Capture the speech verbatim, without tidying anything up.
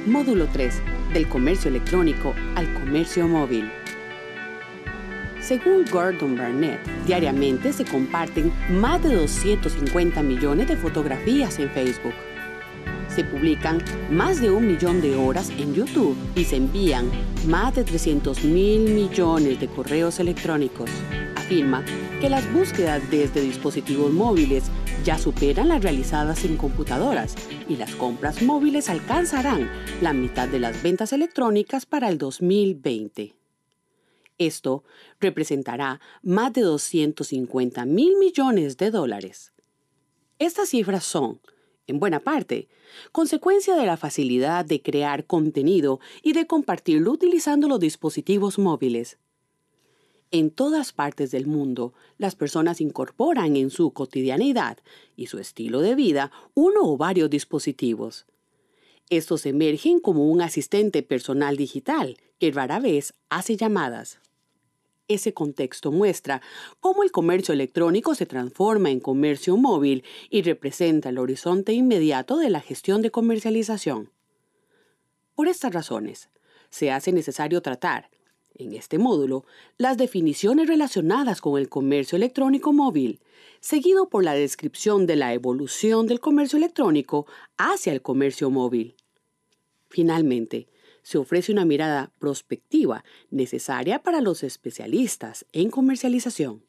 Módulo tres. Del comercio electrónico al comercio móvil. Según Gordon Barnett, diariamente se comparten más de doscientos cincuenta millones de fotografías en Facebook. Se publican más de un millón de horas en YouTube y se envían más de trescientos mil millones de correos electrónicos. Afirma que las búsquedas desde dispositivos móviles ya superan las realizadas en computadoras y las compras móviles alcanzarán la mitad de las ventas electrónicas para el dos mil veinte. Esto representará más de doscientos cincuenta mil millones de dólares. Estas cifras son, en buena parte, consecuencia de la facilidad de crear contenido y de compartirlo utilizando los dispositivos móviles. En todas partes del mundo, las personas incorporan en su cotidianeidad y su estilo de vida uno o varios dispositivos. Estos emergen como un asistente personal digital que rara vez hace llamadas. Ese contexto muestra cómo el comercio electrónico se transforma en comercio móvil y representa el horizonte inmediato de la gestión de comercialización. Por estas razones, se hace necesario tratar, en este módulo, las definiciones relacionadas con el comercio electrónico móvil, seguido por la descripción de la evolución del comercio electrónico hacia el comercio móvil. Finalmente, se ofrece una mirada prospectiva necesaria para los especialistas en comercialización.